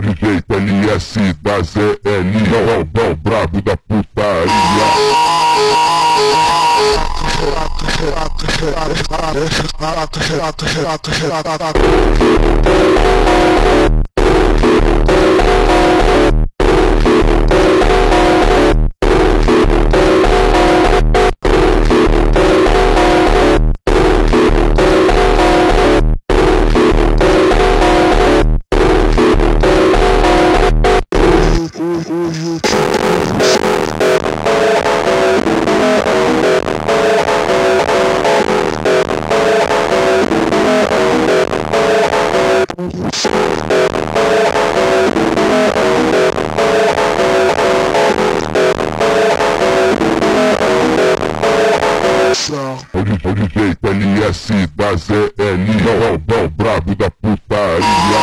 DJ TLS da ZL, é o brabo da putaria. O DJ TLS da ZL, é o brabo da putaria.